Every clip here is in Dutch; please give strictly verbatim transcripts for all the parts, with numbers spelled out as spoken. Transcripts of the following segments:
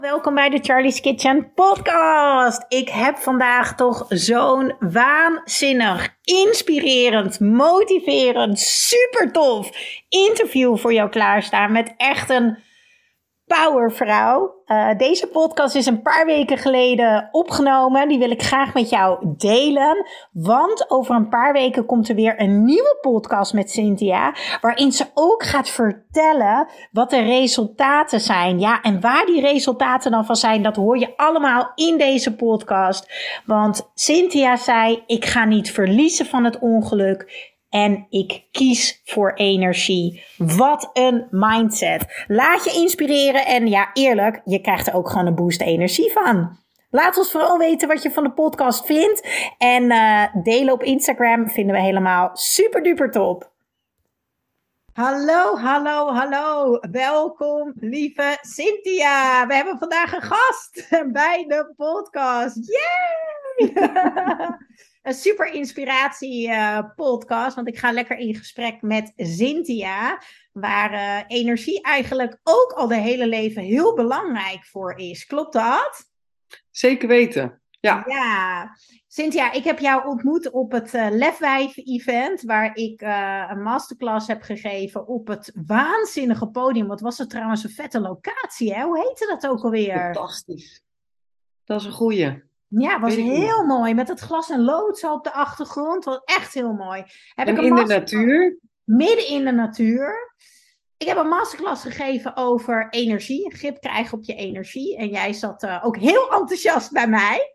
Welkom bij de Charlie's Kitchen podcast. Ik heb vandaag toch zo'n waanzinnig, inspirerend, motiverend, super tof interview voor jou klaarstaan met echt een powervrouw. Uh, deze podcast is een paar weken geleden opgenomen. Die wil ik graag met jou delen. Want over een paar weken komt er weer een nieuwe podcast met Cynthia. Waarin ze ook gaat vertellen wat de resultaten zijn. Ja, en waar die resultaten dan van zijn, dat hoor je allemaal in deze podcast. Want Cynthia zei, ik ga niet verliezen van het ongeluk. En ik kies voor energie. Wat een mindset. Laat je inspireren en ja, eerlijk, je krijgt er ook gewoon een boost energie van. Laat ons vooral weten wat je van de podcast vindt. En uh, delen op Instagram vinden we helemaal super duper top. Hallo, hallo, hallo. Welkom, lieve Cynthia. We hebben vandaag een gast bij de podcast. Yay! Een super inspiratie uh, podcast, want ik ga lekker in gesprek met Cynthia, waar uh, energie eigenlijk ook al de hele leven heel belangrijk voor is. Klopt dat? Zeker weten, ja. Ja, Cynthia, ik heb jou ontmoet op het uh, Lefwijven-event, waar ik uh, een masterclass heb gegeven op het waanzinnige podium. Wat was het trouwens een vette locatie, hè? Hoe heette dat ook alweer? Fantastisch. Dat is een goeie. Ja, het was heel mooi. Met het glas en lood zo op de achtergrond. Was echt heel mooi. Heb en ik een in de natuur? Midden in de natuur. Ik heb een masterclass gegeven over energie. Grip krijgen op je energie. En jij zat uh, ook heel enthousiast bij mij.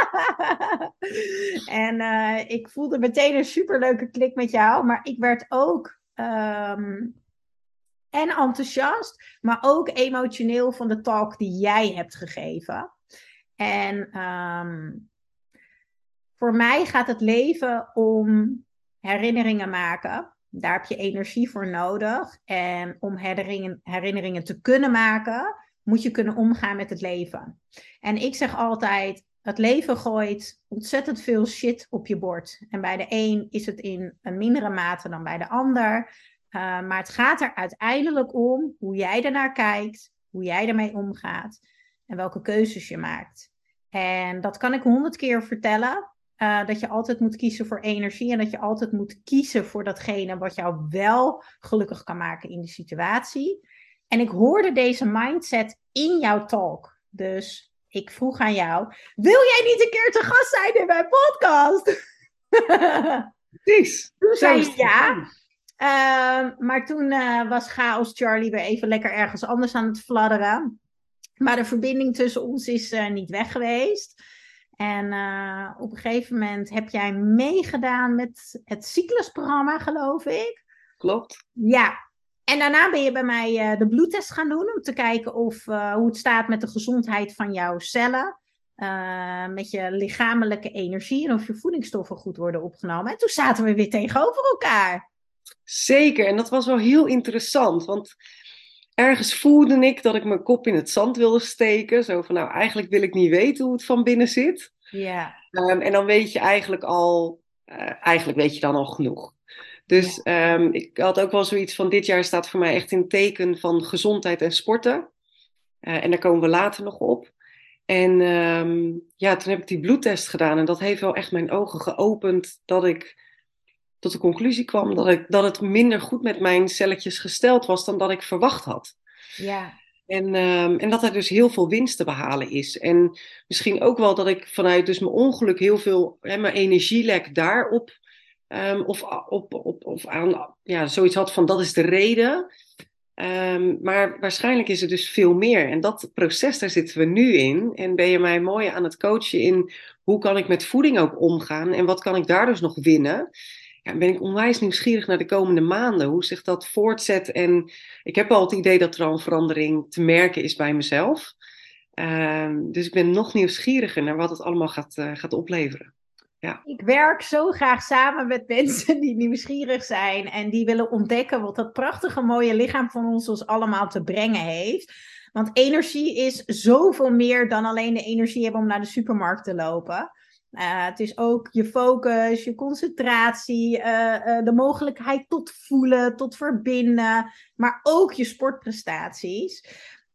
en uh, ik voelde meteen een superleuke klik met jou. Maar ik werd ook um, en enthousiast. Maar ook emotioneel van de talk die jij hebt gegeven. En um, voor mij gaat het leven om herinneringen maken. Daar heb je energie voor nodig. En om herinneringen, herinneringen te kunnen maken, moet je kunnen omgaan met het leven. En ik zeg altijd, het leven gooit ontzettend veel shit op je bord. En bij de een is het in een mindere mate dan bij de ander. Uh, maar het gaat er uiteindelijk om hoe jij ernaar kijkt, hoe jij ermee omgaat en welke keuzes je maakt. En dat kan ik honderd keer vertellen. Uh, dat je altijd moet kiezen voor energie. En dat je altijd moet kiezen voor datgene wat jou wel gelukkig kan maken in de situatie. En ik hoorde deze mindset in jouw talk. Dus ik vroeg aan jou, wil jij niet een keer te gast zijn in mijn podcast? Precies. Toen zei je ja. Uh, maar toen uh, was Chaos Charlie weer even lekker ergens anders aan het fladderen. Maar de verbinding tussen ons is uh, niet weg geweest. En uh, op een gegeven moment heb jij meegedaan met het cyclusprogramma, geloof ik. Klopt. Ja. En daarna ben je bij mij uh, de bloedtest gaan doen om te kijken of, uh, hoe het staat met de gezondheid van jouw cellen. Uh, met je lichamelijke energie en of je voedingsstoffen goed worden opgenomen. En toen zaten we weer tegenover elkaar. Zeker. En dat was wel heel interessant. Want ergens voelde ik dat ik mijn kop in het zand wilde steken. Zo van, nou, eigenlijk wil ik niet weten hoe het van binnen zit. Ja. Um, en dan weet je eigenlijk al, uh, eigenlijk weet je dan al genoeg. Dus ja. um, ik had ook wel zoiets van, dit jaar staat voor mij echt in teken van gezondheid en sporten. Uh, en daar komen we later nog op. En um, ja, toen heb ik die bloedtest gedaan. En dat heeft wel echt mijn ogen geopend dat ik tot de conclusie kwam dat, ik, dat het minder goed met mijn celletjes gesteld was dan dat ik verwacht had. Ja. En, um, en dat er dus heel veel winst te behalen is. En misschien ook wel dat ik vanuit dus mijn ongeluk heel veel, hè, mijn energielek daarop um, of, op, op, of aan ja, zoiets had van dat is de reden. Um, maar waarschijnlijk is er dus veel meer. En dat proces, daar zitten we nu in. En ben je mij mooi aan het coachen in hoe kan ik met voeding ook omgaan en wat kan ik daar dus nog winnen. Ja, ben ik onwijs nieuwsgierig naar de komende maanden. Hoe zich dat voortzet. En ik heb al het idee dat er al een verandering te merken is bij mezelf. Uh, dus ik ben nog nieuwsgieriger naar wat het allemaal gaat, uh, gaat opleveren. Ja. Ik werk zo graag samen met mensen die nieuwsgierig zijn. En die willen ontdekken wat dat prachtige mooie lichaam van ons ons allemaal te brengen heeft. Want energie is zoveel meer dan alleen de energie hebben om naar de supermarkt te lopen. Uh, het is ook je focus, je concentratie, uh, uh, de mogelijkheid tot voelen, tot verbinden, maar ook je sportprestaties.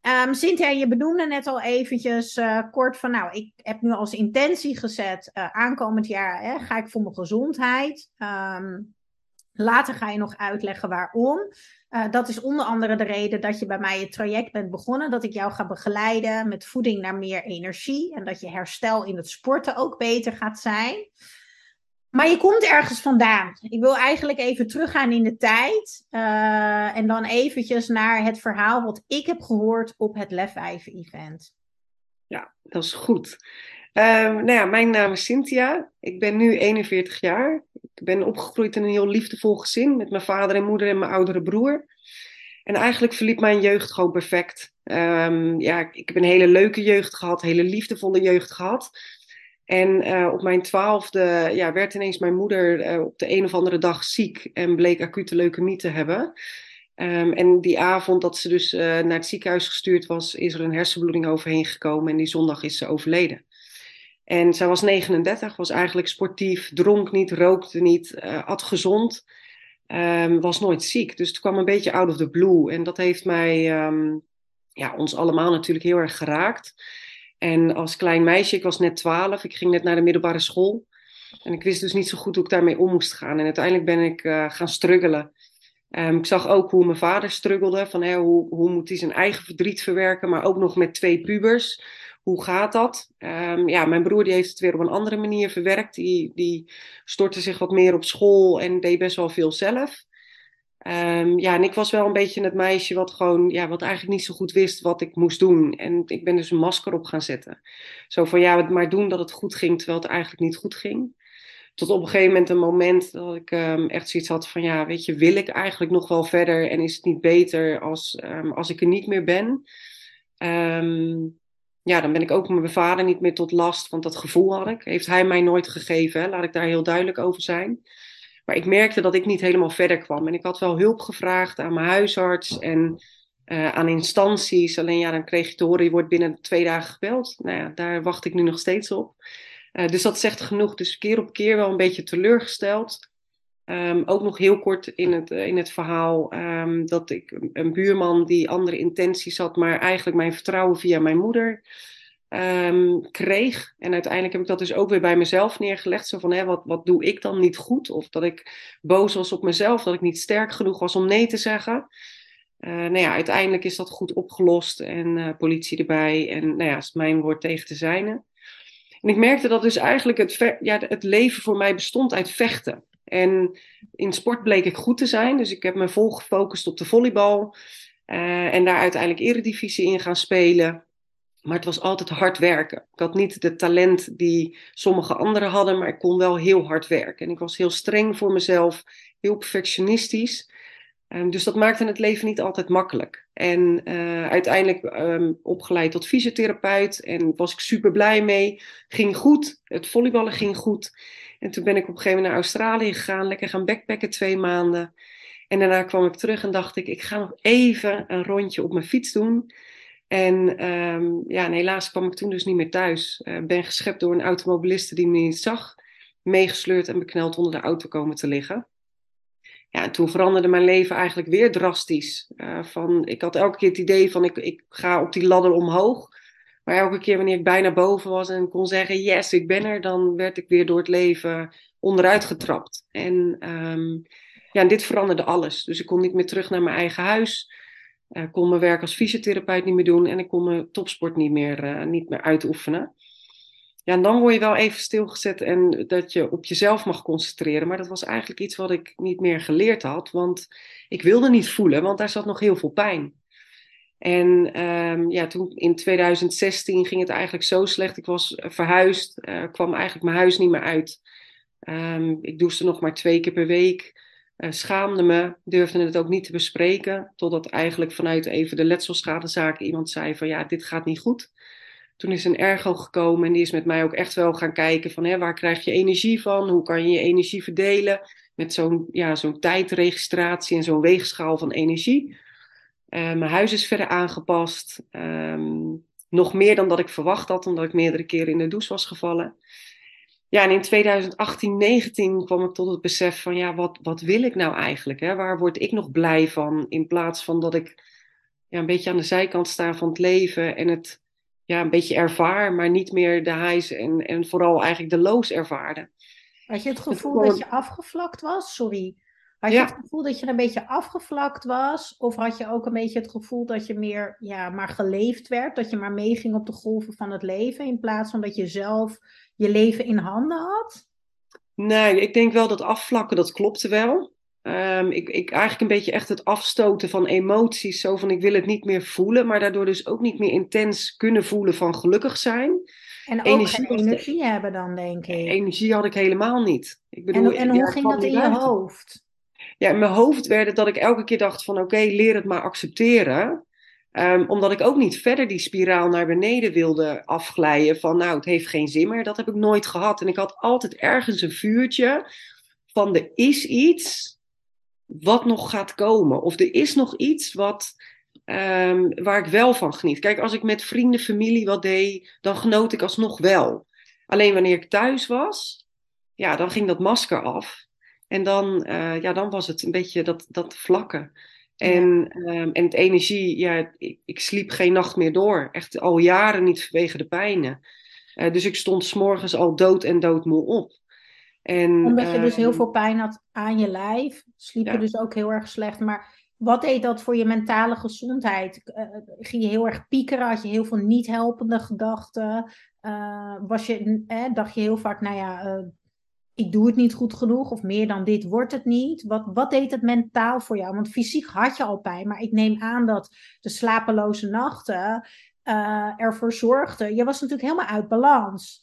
Um, Cynthia, je benoemde net al eventjes uh, kort van, nou, ik heb nu als intentie gezet, uh, aankomend jaar hè, ga ik voor mijn gezondheid. Um, later ga je nog uitleggen waarom. Uh, dat is onder andere de reden dat je bij mij het traject bent begonnen, dat ik jou ga begeleiden met voeding naar meer energie en dat je herstel in het sporten ook beter gaat zijn. Maar je komt ergens vandaan. Ik wil eigenlijk even teruggaan in de tijd. Uh, en dan eventjes naar het verhaal wat ik heb gehoord op het Lefwijven-event. Ja, dat is goed. Uh, nou ja, mijn naam is Cynthia. Ik ben nu eenenveertig jaar. Ik ben opgegroeid in een heel liefdevol gezin met mijn vader en moeder en mijn oudere broer. En eigenlijk verliep mijn jeugd gewoon perfect. Um, ja, ik heb een hele leuke jeugd gehad, een hele liefdevolle jeugd gehad. En uh, op mijn twaalfde ja, werd ineens mijn moeder uh, op de een of andere dag ziek en bleek acute leukemie te hebben. Um, en die avond dat ze dus uh, naar het ziekenhuis gestuurd was, is er een hersenbloeding overheen gekomen en die zondag is ze overleden. En zij was negenendertig, was eigenlijk sportief, dronk niet, rookte niet, uh, at gezond, um, was nooit ziek. Dus het kwam een beetje out of the blue en dat heeft mij, um, ja, ons allemaal natuurlijk heel erg geraakt. En als klein meisje, ik was net twaalf, ik ging net naar de middelbare school. En ik wist dus niet zo goed hoe ik daarmee om moest gaan. En uiteindelijk ben ik uh, gaan struggelen. Um, ik zag ook hoe mijn vader struggelde. Van, hè, hoe, hoe moet hij zijn eigen verdriet verwerken, maar ook nog met twee pubers. Hoe gaat dat? Um, ja, mijn broer die heeft het weer op een andere manier verwerkt. Die, die stortte zich wat meer op school en deed best wel veel zelf. Um, ja, en ik was wel een beetje het meisje wat gewoon, ja, wat eigenlijk niet zo goed wist wat ik moest doen. En ik ben dus een masker op gaan zetten. Zo van, ja, maar doen dat het goed ging, terwijl het eigenlijk niet goed ging. Tot op een gegeven moment een moment dat ik um, echt zoiets had van, ja, weet je, wil ik eigenlijk nog wel verder? En is het niet beter als, um, als ik er niet meer ben? Um, ja, dan ben ik ook mijn vader niet meer tot last, want dat gevoel had ik. Heeft hij mij nooit gegeven, hè? Laat ik daar heel duidelijk over zijn. Maar ik merkte dat ik niet helemaal verder kwam. En ik had wel hulp gevraagd aan mijn huisarts en uh, aan instanties. Alleen ja, dan kreeg je te horen, je wordt binnen twee dagen gebeld. Nou ja, daar wacht ik nu nog steeds op. Uh, dus dat zegt genoeg. Dus keer op keer wel een beetje teleurgesteld. Um, ook nog heel kort in het, uh, in het verhaal um, dat ik een buurman die andere intenties had, maar eigenlijk mijn vertrouwen via mijn moeder um, kreeg. En uiteindelijk heb ik dat dus ook weer bij mezelf neergelegd. Zo van, hè, wat, wat doe ik dan niet goed? Of dat ik boos was op mezelf, dat ik niet sterk genoeg was om nee te zeggen. Uh, nou ja, uiteindelijk is dat goed opgelost en uh, politie erbij. En nou ja, is mijn woord tegen de zijne. En ik merkte dat dus eigenlijk het, ve- ja, het leven voor mij bestond uit vechten. En in sport bleek ik goed te zijn. Dus ik heb me vol gefocust op de volleybal. Uh, en daar uiteindelijk eredivisie in gaan spelen. Maar het was altijd hard werken. Ik had niet het talent die sommige anderen hadden, maar ik kon wel heel hard werken. En ik was heel streng voor mezelf, heel perfectionistisch. Um, dus dat maakte het leven niet altijd makkelijk. En uh, uiteindelijk um, opgeleid tot fysiotherapeut en was ik super blij mee. Ging goed, het volleyballen ging goed. En toen ben ik op een gegeven moment naar Australië gegaan, lekker gaan backpacken twee maanden. En daarna kwam ik terug en dacht ik, ik ga nog even een rondje op mijn fiets doen. En um, ja, en helaas kwam ik toen dus niet meer thuis. Ik uh, ben geschept door een automobiliste die me niet zag. Meegesleurd en bekneld onder de auto komen te liggen. Ja, en toen veranderde mijn leven eigenlijk weer drastisch. Uh, van, ik had elke keer het idee van ik, ik ga op die ladder omhoog. Maar elke keer wanneer ik bijna boven was en kon zeggen yes, ik ben er. Dan werd ik weer door het leven onderuit getrapt. En um, ja, dit veranderde alles. Dus ik kon niet meer terug naar mijn eigen huis. Ik uh, kon mijn werk als fysiotherapeut niet meer doen. En ik kon mijn topsport niet meer, uh, niet meer uitoefenen. Ja, en dan word je wel even stilgezet en dat je op jezelf mag concentreren. Maar dat was eigenlijk iets wat ik niet meer geleerd had. Want ik wilde niet voelen, want daar zat nog heel veel pijn. En um, ja, toen in tweeduizend zestien ging het eigenlijk zo slecht. Ik was verhuisd, uh, kwam eigenlijk mijn huis niet meer uit. Um, ik douchte nog maar twee keer per week. Uh, schaamde me, durfde het ook niet te bespreken. Totdat eigenlijk vanuit even de letselschadezaken iemand zei van ja, dit gaat niet goed. Toen is een ergo gekomen en die is met mij ook echt wel gaan kijken van hè, waar krijg je energie van? Hoe kan je je energie verdelen? Met zo'n ja, zo'n tijdregistratie en zo'n weegschaal van energie. Uh, mijn huis is verder aangepast. Um, nog meer dan dat ik verwacht had, omdat ik meerdere keren in de douche was gevallen. Ja, en in tweeduizend achttien, negentien kwam ik tot het besef van ja, wat, wat wil ik nou eigenlijk? Hè? Waar word ik nog blij van? In plaats van dat ik ja, een beetje aan de zijkant staan van het leven en het ja, een beetje ervaar, maar niet meer de highs en, en vooral eigenlijk de lows ervaarde. Had je het En toen gevoel kwam dat je het- afgevlakt was? Sorry. Had je het ja, gevoel dat je een beetje afgevlakt was? Of had je ook een beetje het gevoel dat je meer, ja, maar geleefd werd? Dat je maar meeging op de golven van het leven in plaats van dat je zelf je leven in handen had? nee, ik denk wel dat afvlakken, dat klopte wel. Ehm, ik, ik eigenlijk een beetje echt het afstoten van emoties, zo van ik wil het niet meer voelen, maar daardoor dus ook niet meer intens kunnen voelen van gelukkig zijn. En ook geen Energie was energie hebben dan, denk ik. energie had ik helemaal niet. Ik En, bedoel, en ja, hoe ik ging kwam dat niet in je buiten. hoofd? Ja, in mijn hoofd werd het dat ik elke keer dacht van oké, leer het maar accepteren. Ehm, omdat ik ook niet verder die spiraal naar beneden wilde afglijden van nou, het heeft geen zin meer. Dat heb ik nooit gehad. En ik had altijd ergens een vuurtje van er is iets wat nog gaat komen. Of er is nog iets wat, ehm, waar ik wel van geniet. Kijk, als ik met vrienden, familie wat deed, dan genoot ik alsnog wel. Alleen wanneer ik thuis was, ja, dan ging dat masker af. En dan, eh, ja, dan was het een beetje dat, dat vlakke. Ja. En, ehm, en het energie, ja, ik, ik sliep geen nacht meer door. Echt al jaren niet vanwege de pijnen. Eh, dus ik stond 's morgens al dood en doodmoe op. En Omdat je dus heel ehm, veel pijn had aan je lijf, sliep je ja, dus ook heel erg slecht. Maar wat deed dat voor je mentale gezondheid? Eh, ging je heel erg piekeren? Had je heel veel niet helpende gedachten? Eh, was je, eh, dacht je heel vaak, nou ja, eh, ik doe het niet goed genoeg of meer dan dit wordt het niet. Wat, wat deed het mentaal voor jou? Want fysiek had je al pijn, maar ik neem aan dat de slapeloze nachten eh, ervoor zorgden. Je was natuurlijk helemaal uit balans.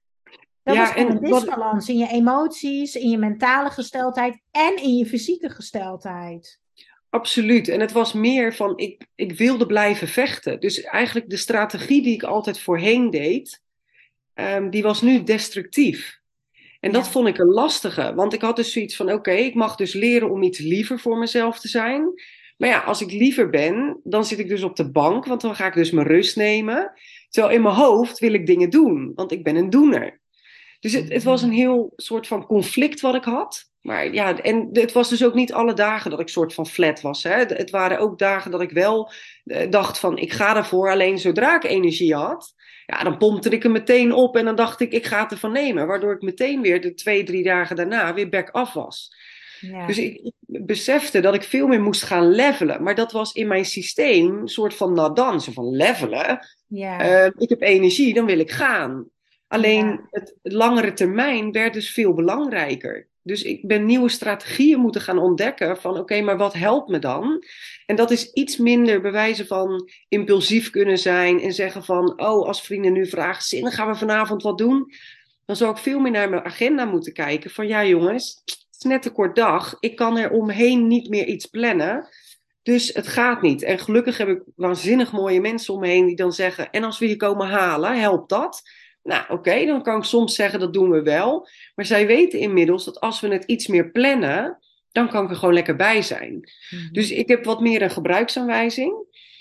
Dat was ja, gewoon een en wat, disbalans in je emoties, in je mentale gesteldheid en in je fysieke gesteldheid. absoluut. En het was meer van, ik, ik wilde blijven vechten. Dus eigenlijk de strategie die ik altijd voorheen deed, ehm, die was nu destructief. En dat Ja, vond ik een lastige. Want ik had dus zoiets van, oké, ik mag dus leren om iets liever voor mezelf te zijn. Maar ja, als ik liever ben, dan zit ik dus op de bank, want dan ga ik dus mijn rust nemen. Terwijl in mijn hoofd wil ik dingen doen, want ik ben een doener. Dus het, het was een heel soort van conflict wat ik had. Maar ja, en het was dus ook niet alle dagen dat ik soort van flat was. Hè. Het waren ook dagen dat ik wel eh, dacht van, ik ga ervoor. Alleen zodra ik energie had, ja, dan pompte ik hem meteen op. En dan dacht ik, ik ga het ervan nemen. Waardoor ik meteen weer de twee, drie dagen daarna weer back af was. Dus ja, ik, ik besefte dat ik veel meer moest gaan levelen. Maar dat was in mijn systeem een soort van nadan. Zo van levelen. ja, Uh, ik heb energie, dan wil ik gaan. Alleen ja, het langere termijn werd dus veel belangrijker. Dus ik ben nieuwe strategieën moeten gaan ontdekken van oké, okay, maar wat helpt me dan? En dat is iets minder bewijzen van impulsief kunnen zijn en zeggen van oh, als vrienden nu vragen, zin, gaan we vanavond wat doen? Dan zou ik veel meer naar mijn agenda moeten kijken van ja jongens, het is net een kort dag. Ik kan er omheen niet meer iets plannen. Dus het gaat niet. En gelukkig heb ik waanzinnig mooie mensen om me heen die dan zeggen: en als we je komen halen, helpt dat? Nou, oké, okay, dan kan ik soms zeggen dat doen we wel. Maar zij weten inmiddels dat als we het iets meer plannen, dan kan ik er gewoon lekker bij zijn. mhm. Dus ik heb wat meer een gebruiksaanwijzing.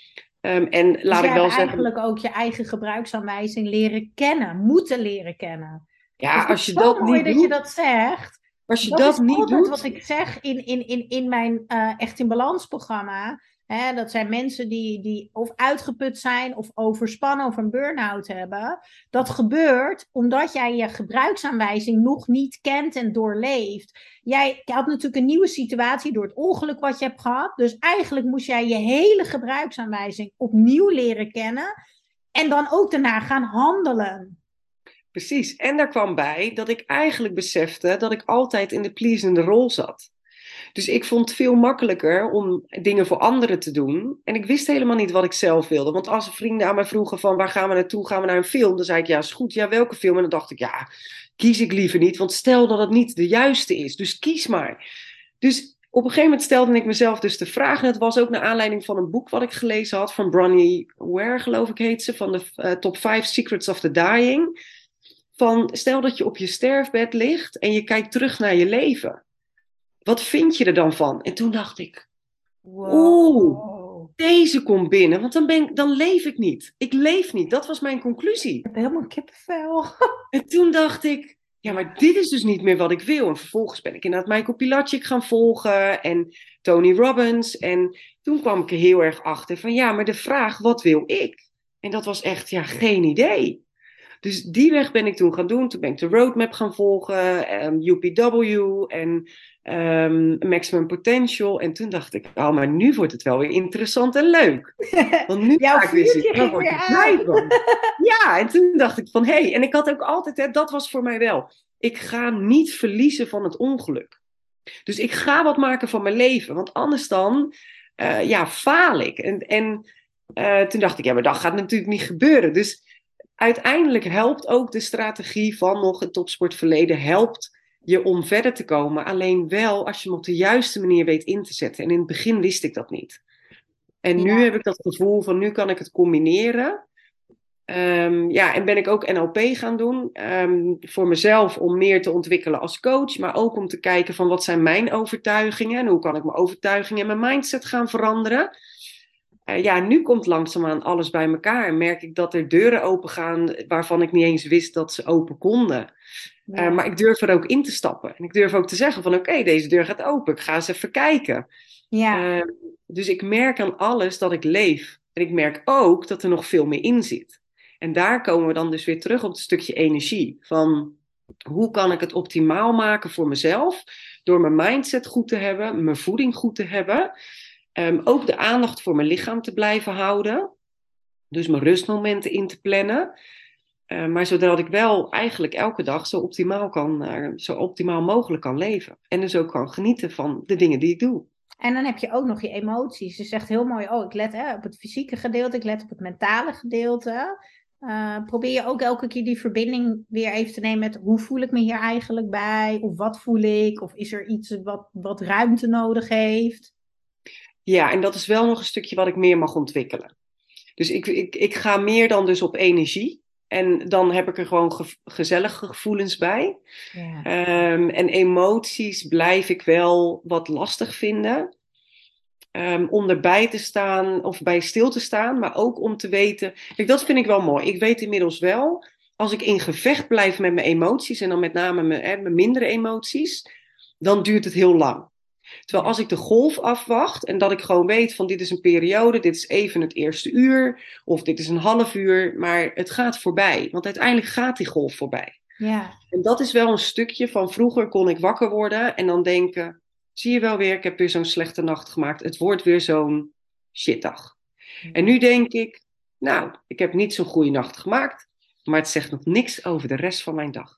Um, en Dus laat jij ik hebt wel zeggen, eigenlijk ook je eigen gebruiksaanwijzing leren kennen, moeten leren kennen. ja, Dat vind als ik je zo dat mooi niet dat je doet, dat zegt. als je Dat dat is niet altijd wat doet, ik zeg in, in, in, in mijn eh, Echt in Balans programma. Hè, dat zijn mensen die, die of uitgeput zijn of overspannen of een burn-out hebben. Dat gebeurt omdat jij je gebruiksaanwijzing nog niet kent en doorleeft. Jij had natuurlijk een nieuwe situatie door het ongeluk wat je hebt gehad. Dus eigenlijk moest jij je hele gebruiksaanwijzing opnieuw leren kennen. En dan ook daarna gaan handelen. precies. En daar kwam bij dat ik eigenlijk besefte dat ik altijd in de pleasende rol zat. Dus ik vond het veel makkelijker om dingen voor anderen te doen. En ik wist helemaal niet wat ik zelf wilde. Want als vrienden aan mij vroegen van waar gaan we naartoe? Gaan we naar een film? Dan zei ik ja, is goed. Ja, welke film? En dan dacht ik ja, kies ik liever niet. Want stel dat het niet de juiste is. Dus kies maar. Dus op een gegeven moment stelde ik mezelf dus de vraag. En het was ook naar aanleiding van een boek wat ik gelezen had. Van Bronnie Ware, geloof ik heet ze. Van de uh, Top vijf Secrets of the Dying. Van stel dat je op je sterfbed ligt en je kijkt terug naar je leven. Wat vind je er dan van? En toen dacht ik, oeh, Wow. deze komt binnen, want dan, ben ik, dan leef ik niet. Ik leef niet, dat was mijn Ik conclusie. heb helemaal kippenvel. En toen dacht ik, ja, maar dit is dus niet meer wat ik wil. En vervolgens ben ik inderdaad Michael Pilatschik gaan volgen en Tony Robbins. En toen kwam ik er heel erg achter van ja, maar de vraag, wat wil ik? En dat was echt, ja, geen idee. Dus die weg ben ik toen gaan doen. Toen ben ik de roadmap gaan volgen, um, U P W en um, Maximum Potential. En toen dacht ik, oh, maar nu wordt het wel weer interessant en leuk. Want nu Jouw ga ik weer zitten, vuurtje daar ging word ik weer blij aan. van. Ja, en toen dacht ik van, hé, hey, en ik had ook altijd, hè, dat was voor mij wel. Ik ga niet verliezen van het ongeluk. Dus ik ga wat maken van mijn leven, want anders dan, uh, ja, faal ik. En, en uh, toen dacht ik, ja, maar dat gaat natuurlijk niet gebeuren. Dus uiteindelijk helpt ook de strategie van nog het topsportverleden, helpt je om verder te komen. Alleen wel als je hem op de juiste manier weet in te zetten. En in het begin wist ik dat niet. En nu Ja. heb ik dat gevoel van, nu kan ik het combineren. Um, ja, en ben ik ook N L P gaan doen. Um, voor mezelf om meer te ontwikkelen als coach. Maar ook om te kijken van wat zijn mijn overtuigingen. En hoe kan ik mijn overtuigingen en mijn mindset gaan veranderen. Uh, ja, nu komt langzaamaan alles bij elkaar. En merk ik dat er deuren open gaan waarvan ik niet eens wist dat ze open konden. Ja. Uh, maar ik durf er ook in te stappen. En ik durf ook te zeggen van oké, okay, deze deur gaat open. Ik ga eens even kijken. Ja. Uh, dus ik merk aan alles dat ik leef. En ik merk ook dat er nog veel meer in zit. En daar komen we dan dus weer terug op het stukje energie. Van hoe kan ik het optimaal maken voor mezelf? Door mijn mindset goed te hebben, mijn voeding goed te hebben. Um, ook de aandacht voor mijn lichaam te blijven houden. Dus mijn rustmomenten in te plannen. Uh, maar zodat ik wel eigenlijk elke dag zo optimaal, kan, uh, zo optimaal mogelijk kan leven. En dus ook kan genieten van de dingen die ik doe. En dan heb je ook nog je emoties. Je zegt heel mooi, oh, ik let hè, op het fysieke gedeelte, ik let op het mentale gedeelte. Uh, probeer je ook elke keer die verbinding weer even te nemen met hoe voel ik me hier eigenlijk bij? Of wat voel ik? Of is er iets wat, wat ruimte nodig heeft? Ja, en dat is wel nog een stukje wat ik meer mag ontwikkelen. Dus ik, ik, ik ga meer dan dus op energie. En dan heb ik er gewoon ge- gezellige gevoelens bij. Ja. Um, en emoties blijf ik wel wat lastig vinden. Um, om erbij te staan of bij stil te staan. Maar ook om te weten. Kijk, dat vind ik wel mooi. Ik weet inmiddels wel. Als ik in gevecht blijf met mijn emoties. En dan met name mijn, hè, mijn mindere emoties. Dan duurt het heel lang. Terwijl als ik de golf afwacht en dat ik gewoon weet van dit is een periode, dit is even het eerste uur of dit is een half uur, maar het gaat voorbij. Want uiteindelijk gaat die golf voorbij. Ja. En dat is wel een stukje van vroeger kon ik wakker worden en dan denken, zie je wel weer, ik heb weer zo'n slechte nacht gemaakt. Het wordt weer zo'n shitdag. Ja. En nu denk ik, nou, ik heb niet zo'n goede nacht gemaakt, maar het zegt nog niks over de rest van mijn dag.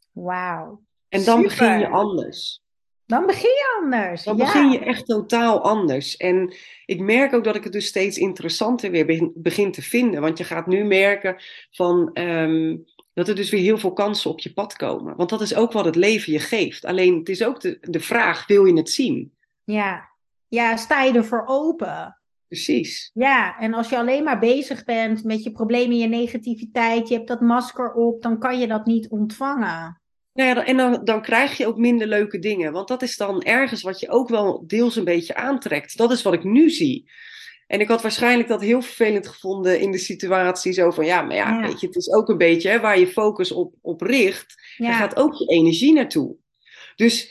Wauw. En dan Super. begin je anders. Dan begin je anders. Dan ja. begin je echt totaal anders. En ik merk ook dat ik het dus steeds interessanter weer begin, begin te vinden. Want je gaat nu merken van, um, dat er dus weer heel veel kansen op je pad komen. Want dat is ook wat het leven je geeft. Alleen het is ook de, de vraag, wil je het zien? Ja. Ja, sta je ervoor open? Precies. Ja, en als je alleen maar bezig bent met je problemen, je negativiteit, je hebt dat masker op, dan kan je dat niet ontvangen. Nou ja, en dan, dan krijg je ook minder leuke dingen. Want dat is dan ergens wat je ook wel deels een beetje aantrekt. Dat is wat ik nu zie. En ik had waarschijnlijk dat heel vervelend gevonden in de situatie. Zo van, ja, maar ja, ja. weet je, het is ook een beetje hè, waar je focus op, op richt. Ja. Daar gaat ook je energie naartoe. Dus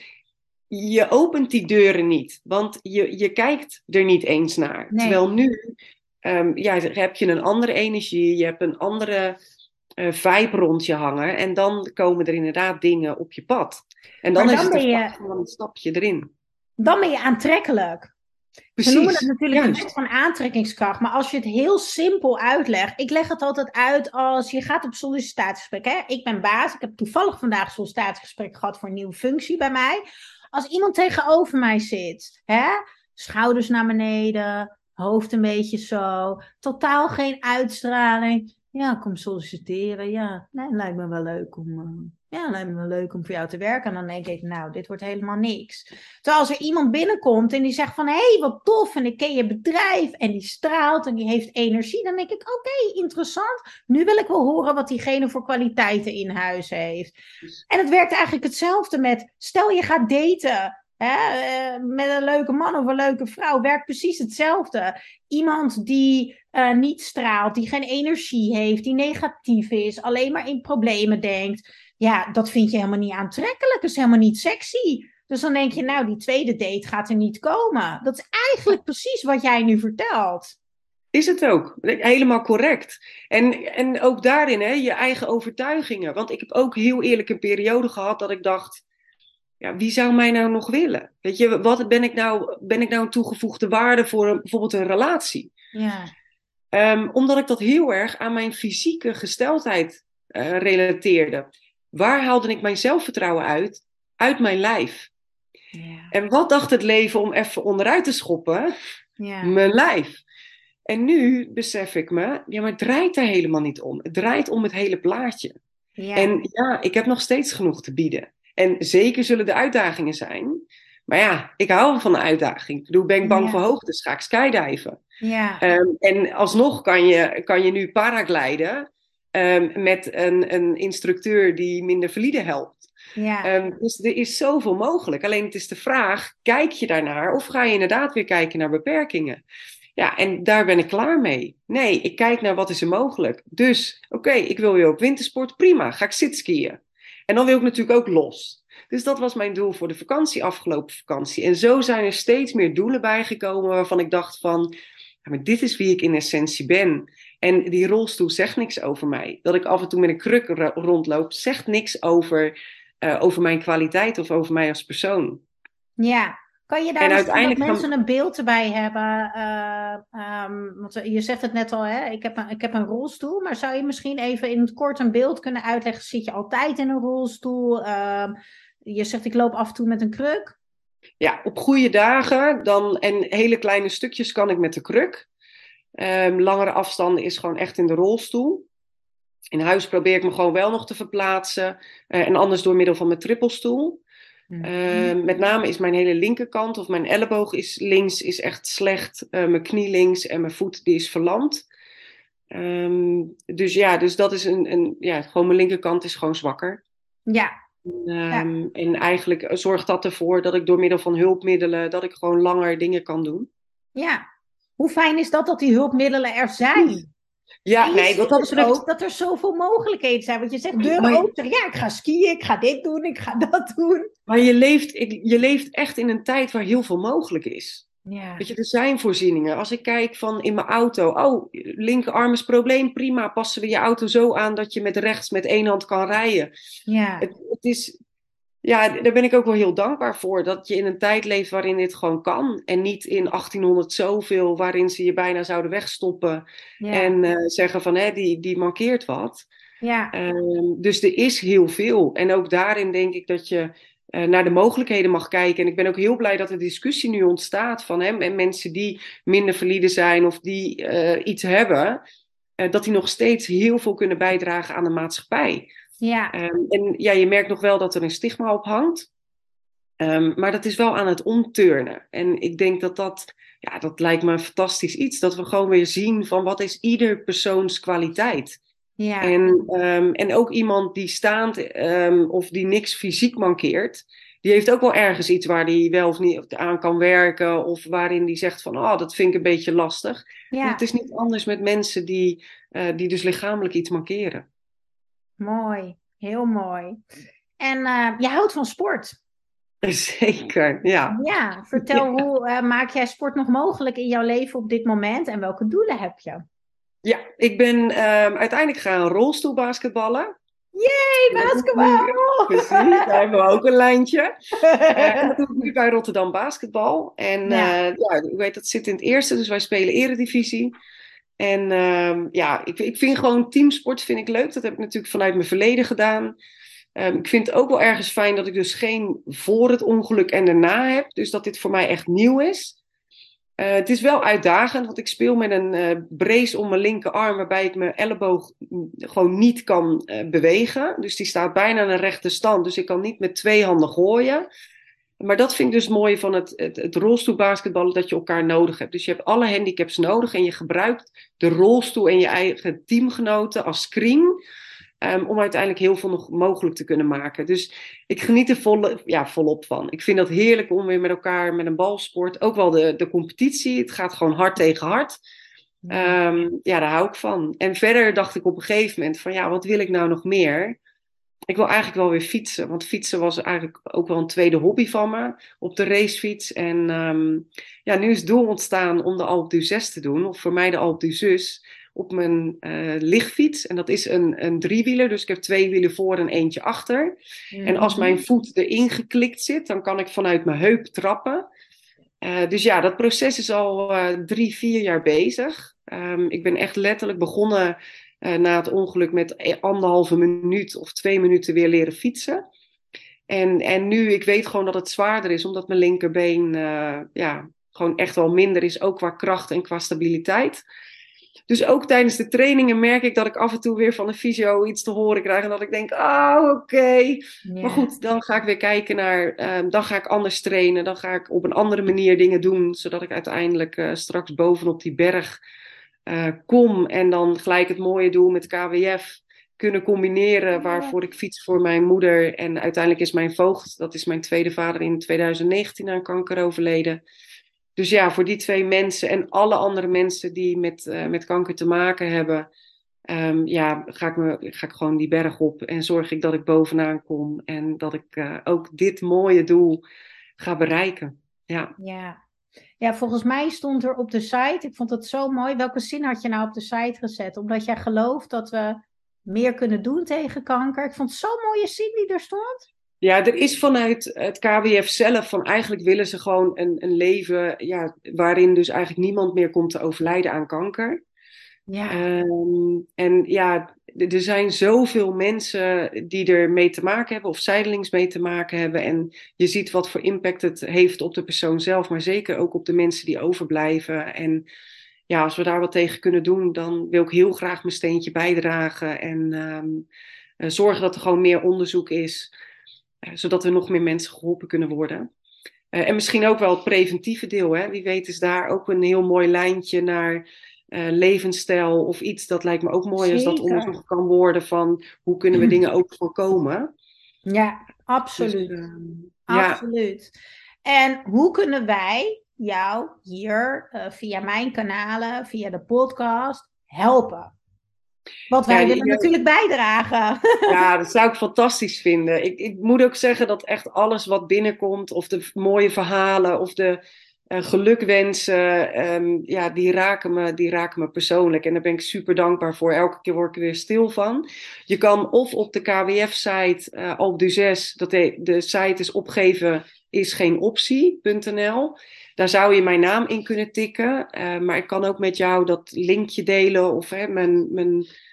je opent die deuren niet. Want je, je kijkt er niet eens naar. Nee. Terwijl nu um, ja, heb je een andere energie. Je hebt een andere uh, vibe rond je hangen. En dan komen er inderdaad dingen op je pad. En dan, dan is het een, je... gewoon een stapje erin. Dan ben je aantrekkelijk. Precies, Ze noemen het natuurlijk juist. een wet van aantrekkingskracht. Maar als je het heel simpel uitlegt. Ik leg het altijd uit als je gaat op sollicitatiegesprek. Hè? Ik ben baas. Ik heb toevallig vandaag een sollicitatiegesprek gehad voor een nieuwe functie bij mij. Als iemand tegenover mij zit. Hè? Schouders naar beneden. Hoofd een beetje zo. Totaal geen uitstraling. Ja, kom solliciteren. Ja, nee, lijkt me wel leuk om... Uh... Ja, lijkt me wel leuk om voor jou te werken. En dan denk ik, nou, dit wordt helemaal niks. Terwijl als er iemand binnenkomt en die zegt van... hé, hey, wat tof, en ik ken je bedrijf... en die straalt en die heeft energie... dan denk ik, oké, okay, interessant. Nu wil ik wel horen wat diegene voor kwaliteiten in huis heeft. En het werkt eigenlijk hetzelfde met... stel je gaat daten... Hè, met een leuke man of een leuke vrouw... werkt precies hetzelfde. Iemand die... Uh, niet straalt, die geen energie heeft... die negatief is, alleen maar in problemen denkt... Ja, dat vind je helemaal niet aantrekkelijk. Dat is helemaal niet sexy. Dus dan denk je, nou, die tweede date gaat er niet komen. Dat is eigenlijk precies wat jij nu vertelt. Is het ook. Helemaal correct. En, en ook daarin, hè, je eigen overtuigingen. Want ik heb ook heel eerlijk een periode gehad dat ik dacht, ja, wie zou mij nou nog willen? Weet je, wat ben ik nou, ben ik nou een toegevoegde waarde voor een, bijvoorbeeld een relatie? Ja, Um, omdat ik dat heel erg aan mijn fysieke gesteldheid uh, relateerde. Waar haalde ik mijn zelfvertrouwen uit? Uit mijn lijf. ja, En wat dacht het leven om even onderuit te schoppen? ja, Mijn lijf. En nu besef ik me, ja, maar het draait er helemaal niet om. Het draait om het hele plaatje. ja, En ja, ik heb nog steeds genoeg te bieden. En zeker zullen er uitdagingen zijn. Maar ja, ik hou van de uitdaging. Ik bedoel, ben ik bang voor ja, hoogtes, ga ik skydiven. ja, Um, en alsnog kan je, kan je nu paragliden um, met een, een instructeur die minder valide helpt. ja, Um, dus er is zoveel mogelijk. Alleen het is de vraag, kijk je daarnaar of ga je inderdaad weer kijken naar beperkingen? Ja, en daar ben ik klaar mee. Nee, ik kijk naar wat is er mogelijk. Dus, oké, okay, ik wil weer op wintersport, prima, ga ik zitskiën. En dan wil ik natuurlijk ook los. Dus dat was mijn doel voor de vakantie, afgelopen vakantie. En zo zijn er steeds meer doelen bijgekomen waarvan ik dacht van, ja, maar dit is wie ik in essentie ben. En die rolstoel zegt niks over mij. Dat ik af en toe met een kruk rondloop, zegt niks over, uh, over mijn kwaliteit of over mij als persoon. ja. Kan je daar En misschien dat uiteindelijk mensen gaan. een beeld erbij hebben? Uh, um, want je zegt het net al, hè? Ik heb, een, ik heb een rolstoel. Maar zou je misschien even in het kort een beeld kunnen uitleggen? Zit je altijd in een rolstoel? Uh, je zegt ik loop af en toe met een kruk. Ja, op goede dagen dan, en hele kleine stukjes kan ik met de kruk. Um, langere afstanden is gewoon echt in de rolstoel. In huis probeer ik me gewoon wel nog te verplaatsen. Uh, en anders door middel van mijn trippelstoel. Uh, met name is mijn hele linkerkant of mijn elleboog is links is echt slecht. Uh, mijn knie links en mijn voet die is verlamd. Um, dus ja, dus dat is een, een ja, gewoon mijn linkerkant is gewoon zwakker. Ja, ja, Um, en eigenlijk zorgt dat ervoor dat ik door middel van hulpmiddelen, dat ik gewoon langer dingen kan doen. ja. Hoe fijn is dat dat die hulpmiddelen er zijn? En Ja, je nee, wat ziet dat dus betreft. ook dat er zoveel mogelijkheden zijn. Want je zegt deuren Maar, open. Zeg, ja, ik ga skiën, ik ga dit doen, ik ga dat doen. maar je, leeft, ik, je leeft echt in een tijd waar heel veel mogelijk is. Ja, Weet je, er zijn voorzieningen. Als ik kijk van in mijn auto, oh, linkerarm is probleem, prima. Passen we je auto zo aan dat je met rechts met één hand kan rijden. ja, Het, het is, ja, daar ben ik ook wel heel dankbaar voor. Dat je in een tijd leeft waarin dit gewoon kan. En niet in achttienhonderd zoveel, waarin ze je bijna zouden wegstoppen. ja, En uh, zeggen van, hé, die, die mankeert wat. ja, Um, dus er is heel veel. En ook daarin denk ik dat je uh, naar de mogelijkheden mag kijken. En ik ben ook heel blij dat er discussie nu ontstaat van hè, en mensen die minder valide zijn of die uh, iets hebben, uh, dat die nog steeds heel veel kunnen bijdragen aan de maatschappij. ja, Um, en ja, je merkt nog wel dat er een stigma op hangt. Um, maar dat is wel aan het omturnen. En ik denk dat dat, ja, dat lijkt me een fantastisch iets. Dat we gewoon weer zien van wat is ieder persoons kwaliteit. ja, En, um, en ook iemand die staand um, of die niks fysiek mankeert, die heeft ook wel ergens iets waar die wel of niet aan kan werken. Of waarin die zegt van, oh, dat vind ik een beetje lastig. En het ja. is niet anders met mensen die, uh, die dus lichamelijk iets mankeren. Mooi, heel mooi. En uh, je houdt van sport. Zeker, ja. Ja, vertel Ja, hoe uh, maak jij sport nog mogelijk in jouw leven op dit moment en welke doelen heb je? ja ik ben um, uiteindelijk gaan rolstoelbasketballen. Yay, En dat doe ik nu, basketbal! precies, daar hebben we ook een lijntje. Uh, en dat doe ik nu bij Rotterdam Basketbal. En Ja, uh, ja, u weet, dat zit in het eerste, dus wij spelen eredivisie. En uh, ja, ik, ik vind gewoon teamsport vind ik leuk. Dat heb ik natuurlijk vanuit mijn verleden gedaan. Um, ik vind het ook wel ergens fijn dat ik dus geen voor het ongeluk en daarna heb. Dus dat dit voor mij echt nieuw is. Uh, het is wel uitdagend, want ik speel met een uh, brace om mijn linkerarm, waarbij ik mijn elleboog gewoon niet kan uh, bewegen. Dus die staat bijna in een rechte stand, dus ik kan niet met twee handen gooien. Maar dat vind ik dus mooi van het, het, het rolstoelbasketballen, dat je elkaar nodig hebt. Dus je hebt alle handicaps nodig en je gebruikt de rolstoel en je eigen teamgenoten als screen. Um, om uiteindelijk heel veel nog mogelijk te kunnen maken. Dus ik geniet er volle, ja, volop van. Ik vind dat heerlijk om weer met elkaar met een balsport. Ook wel de, de competitie. Het gaat gewoon hard tegen hard. Um, ja, daar hou ik van. En verder dacht ik op een gegeven moment van ja, wat wil ik nou nog meer? ik wil eigenlijk wel weer fietsen. Want fietsen was eigenlijk ook wel een tweede hobby van me. Op de racefiets. En um, ja, nu is het doel ontstaan om de Alpe d'Huez te doen. Of voor mij de Alpe d'Huez. Op mijn uh, lichtfiets. En dat is een, een driewieler. Dus ik heb twee wielen voor en eentje achter. Mm-hmm. En als mijn voet erin geklikt zit, dan kan ik vanuit mijn heup trappen. Uh, dus ja, dat proces is al uh, drie, vier jaar bezig. Um, ik ben echt letterlijk begonnen uh, na het ongeluk met anderhalve minuut of twee minuten weer leren fietsen. En, en nu, ik weet gewoon dat het zwaarder is, omdat mijn linkerbeen uh, ja, gewoon echt wel minder is, ook qua kracht en qua stabiliteit. Dus ook tijdens de trainingen merk ik dat ik af en toe weer van de fysio iets te horen krijg. En dat ik denk, oh oké. Okay. Yeah. Maar goed, dan ga ik weer kijken naar, uh, dan ga ik anders trainen. Dan ga ik op een andere manier dingen doen. Zodat ik uiteindelijk uh, straks bovenop die berg uh, kom. En dan gelijk het mooie doel met K W F kunnen combineren. Waarvoor ik fiets voor mijn moeder. En uiteindelijk is mijn voogd, dat is mijn tweede vader, in twintig negentien aan kanker overleden. Dus ja, voor die twee mensen en alle andere mensen die met, uh, met kanker te maken hebben, um, ja, ga ik, me, ga ik gewoon die berg op en zorg ik dat ik bovenaan kom en dat ik uh, ook dit mooie doel ga bereiken. Ja. Ja. Ja, volgens mij stond er op de site, ik vond het zo mooi, welke zin had je nou op de site gezet? Omdat jij gelooft dat we meer kunnen doen tegen kanker. Ik vond het zo'n mooie zin die er stond. Ja, er is vanuit het K W F zelf van eigenlijk willen ze gewoon een, een leven ja, waarin dus eigenlijk niemand meer komt te overlijden aan kanker. Ja. Um, en ja, er zijn zoveel mensen die er mee te maken hebben of zijdelings mee te maken hebben. En je ziet wat voor impact het heeft op de persoon zelf, maar zeker ook op de mensen die overblijven. En ja, als we daar wat tegen kunnen doen, dan wil ik heel graag mijn steentje bijdragen en um, uh, zorgen dat er gewoon meer onderzoek is. Uh, zodat er nog meer mensen geholpen kunnen worden. Uh, en misschien ook wel het preventieve deel. Hè? Wie weet is daar ook een heel mooi lijntje naar uh, levensstijl of iets. Dat lijkt me ook mooi. Zeker. Als dat onderzocht kan worden van hoe kunnen we dingen ook voorkomen. Ja, absoluut. Dus, uh, absoluut. Ja. En hoe kunnen wij jou hier uh, via mijn kanalen, via de podcast helpen? Want wij ja, willen ja, natuurlijk bijdragen. Ja, dat zou ik fantastisch vinden. Ik, ik moet ook zeggen dat echt alles wat binnenkomt, of de mooie verhalen, of de uh, gelukwensen, um, ja, die raken, me, die raken me persoonlijk. En daar ben ik super dankbaar voor. Elke keer word ik er weer stil van. Je kan of op de K W F-site, uh, Alpe d'Huez, dat de, de site is opgeven, is geen optie, punt n l. Daar zou je mijn naam in kunnen tikken. Uh, maar ik kan ook met jou dat linkje delen. Of hè, mijn, mijn,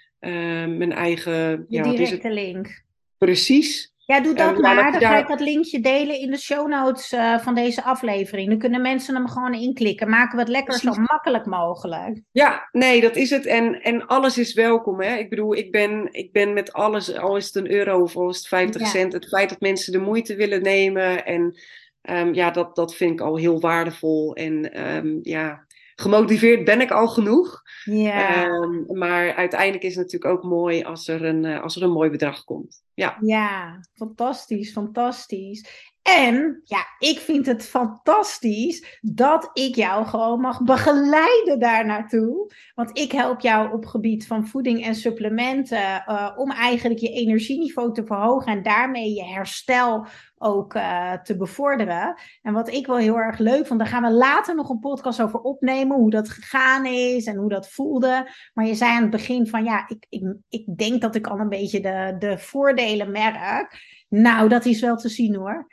uh, mijn eigen... Je ja, directe link. Precies. Ja, doe dat uh, maar. Ja, dan daar... ga ik dat linkje delen in de show notes uh, van deze aflevering. Dan kunnen mensen hem gewoon inklikken. Maken we het lekker Precies. Zo makkelijk mogelijk. Ja, nee, dat is het. En, en alles is welkom. Hè? Ik bedoel, ik ben, ik ben met alles, al is het een euro of al is het vijftig ja. cent. Het feit dat mensen de moeite willen nemen en... Um, ja, dat, dat vind ik al heel waardevol. En um, ja, gemotiveerd ben ik al genoeg. Ja. Um, maar uiteindelijk is het natuurlijk ook mooi als er een, uh, als er een mooi bedrag komt. Ja. Ja, fantastisch, fantastisch. En ja, ik vind het fantastisch dat ik jou gewoon mag begeleiden daar naartoe. Want ik help jou op gebied van voeding en supplementen uh, om eigenlijk je energieniveau te verhogen en daarmee je herstel ook uh, te bevorderen. En wat ik wel heel erg leuk vond, daar gaan we later nog een podcast over opnemen, hoe dat gegaan is en hoe dat voelde. Maar je zei aan het begin van ja, ik, ik, ik denk dat ik al een beetje de, de voordelen merk. Nou, dat is wel te zien hoor.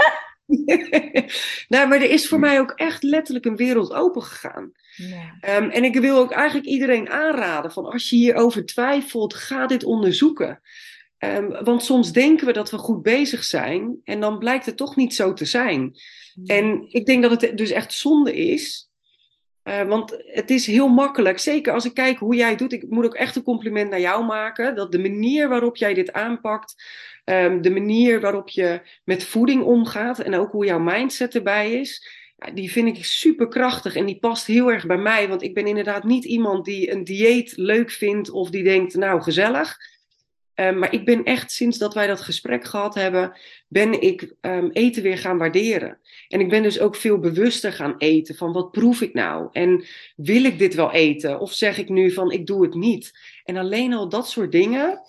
Nou, maar er is voor mij ook echt letterlijk een wereld open gegaan. Ja. Um, en ik wil ook eigenlijk iedereen aanraden van als je hierover twijfelt, ga dit onderzoeken. Um, want soms denken we dat we goed bezig zijn en dan blijkt het toch niet zo te zijn. Ja. En ik denk dat het dus echt zonde is. Uh, want het is heel makkelijk, zeker als ik kijk hoe jij het doet. Ik moet ook echt een compliment naar jou maken. Dat de manier waarop jij dit aanpakt, um, de manier waarop je met voeding omgaat en ook hoe jouw mindset erbij is, ja, die vind ik super krachtig en die past heel erg bij mij. Want ik ben inderdaad niet iemand die een dieet leuk vindt of die denkt, nou gezellig. Uh, maar ik ben echt, sinds dat wij dat gesprek gehad hebben, ben ik um, eten weer gaan waarderen. En ik ben dus ook veel bewuster gaan eten van wat proef ik nou? En wil ik dit wel eten? Of zeg ik nu van ik doe het niet? En alleen al dat soort dingen,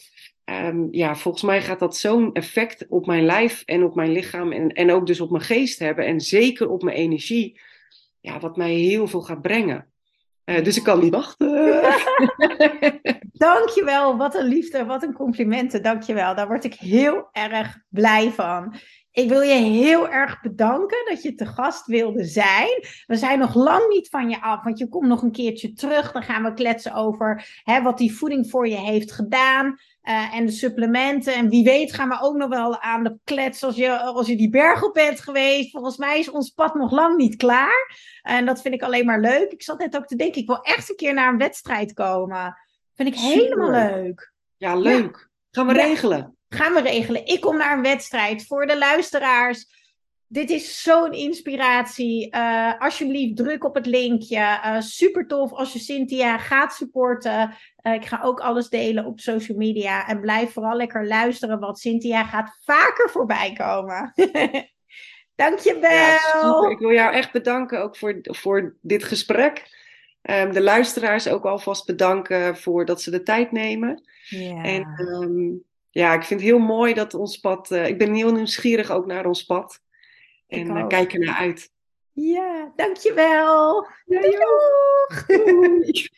Um, ja, volgens mij gaat dat zo'n effect op mijn lijf en op mijn lichaam en, en ook dus op mijn geest hebben. En zeker op mijn energie. Ja, wat mij heel veel gaat brengen. Uh, dus ik kan niet wachten. Dankjewel, wat een liefde, wat een complimenten, dankjewel. Daar word ik heel erg blij van. Ik wil je heel erg bedanken dat je te gast wilde zijn. We zijn nog lang niet van je af, want je komt nog een keertje terug. Dan gaan we kletsen over hè, wat die voeding voor je heeft gedaan. Uh, en de supplementen. En wie weet gaan we ook nog wel aan de klets als je, als je die berg op bent geweest. Volgens mij is ons pad nog lang niet klaar. En dat vind ik alleen maar leuk. Ik zat net ook te denken, ik wil echt een keer naar een wedstrijd komen. Vind ik Super. Helemaal leuk. Ja, leuk. Ja. Gaan we ja. regelen. Gaan we regelen. Ik kom naar een wedstrijd. Voor de luisteraars. Dit is zo'n inspiratie. Uh, alsjeblieft, druk op het linkje. Uh, super tof als je Cynthia gaat supporten. Uh, ik ga ook alles delen op social media. En blijf vooral lekker luisteren, want Cynthia gaat vaker voorbij komen. Dankjewel. Ja, super. Ik wil jou echt bedanken ook voor, voor dit gesprek. Um, de luisteraars ook alvast bedanken voor dat ze de tijd nemen. Ja. En um, ja, ik vind het heel mooi dat ons pad... Uh, ik ben heel nieuwsgierig ook naar ons pad. En uh, kijk er naar uit. Ja, dankjewel. Ja, Doeg. Doei.